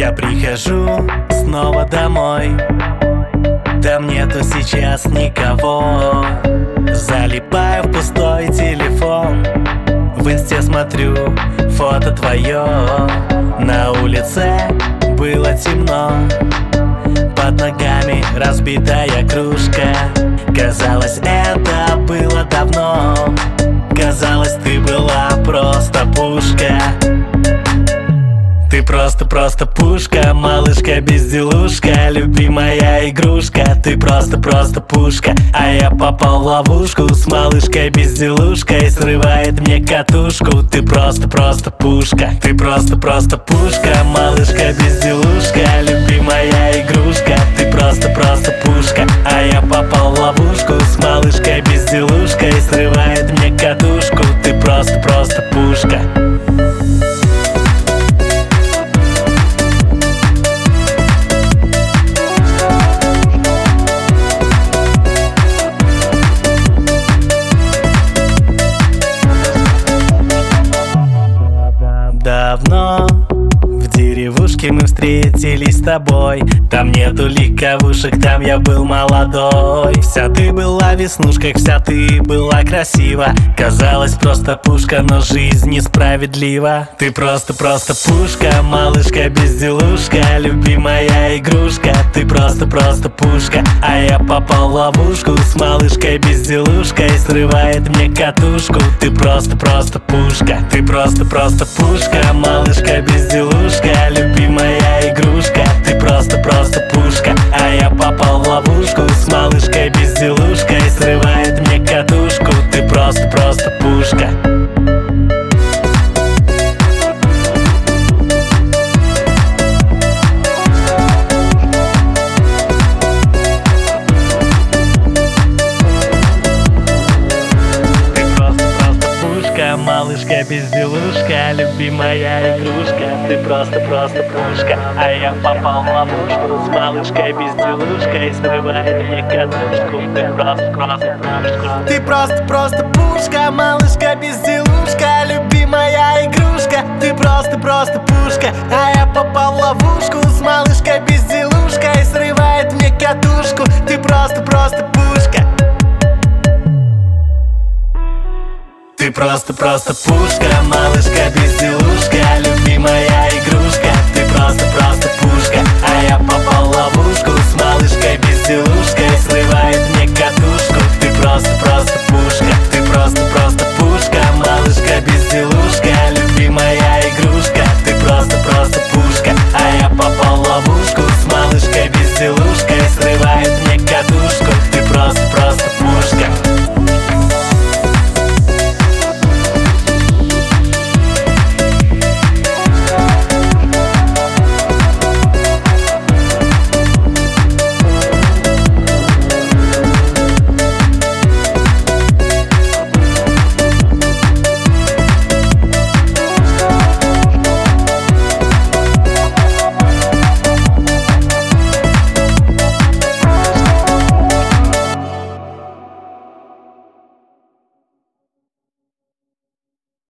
Я прихожу снова домой, там нету сейчас никого. Залипаю в пустой телефон, в инсте смотрю фото твое. На улице было темно, под ногами разбитая кружка. Казалось, это было давно, казалось, ты была просто пушка. Ты просто пушка, малышка-безделушка, любимая игрушка. Ты просто пушка, а я попал в ловушку с малышкой-безделушкой, срывает мне катушку. Ты просто пушка, ты просто пушка, малышка-безделушка, любимая игрушка. Ты просто пушка, а я попал в ловушку с малышкой-безделушкой, срывает мне катушку. Ты просто пушка. Давно в деревушке мы встретились с тобой. Там нету легковушек, там я был молодой. Вся ты была в веснушках, вся ты была красива. Казалось, просто пушка, но жизнь несправедлива. Ты просто пушка, малышка-безделушка, любимая игрушка. Ты просто пушка, а я попал в ловушку с малышкой-безделушкой, срывает мне катушку. Ты просто пушка, ты просто пушка, малышка-безделушка, любимая игрушка. Ты просто пушка, а я попал в ловушку с малышкой-безделушкой, срывает мне катушку. Ты просто пушка. Малышка-безделушка, любимая игрушка. Ты просто пушка, а я попал в ловушку с малышкой-безделушкой, срывает мне катушку. Ты просто Ты просто пушка, малышка-безделушка, любимая игрушка. Ты просто пушка, а я попал в ловушку с малышкой-безделушкой, срывает мне катушку. Ты просто пушка. Ты просто пушка, малышка-безделушка, любимая игрушка. Ты просто пушка, а я попал в ловушку с малышкой-безделушкой, срывает мне катушку. Ты просто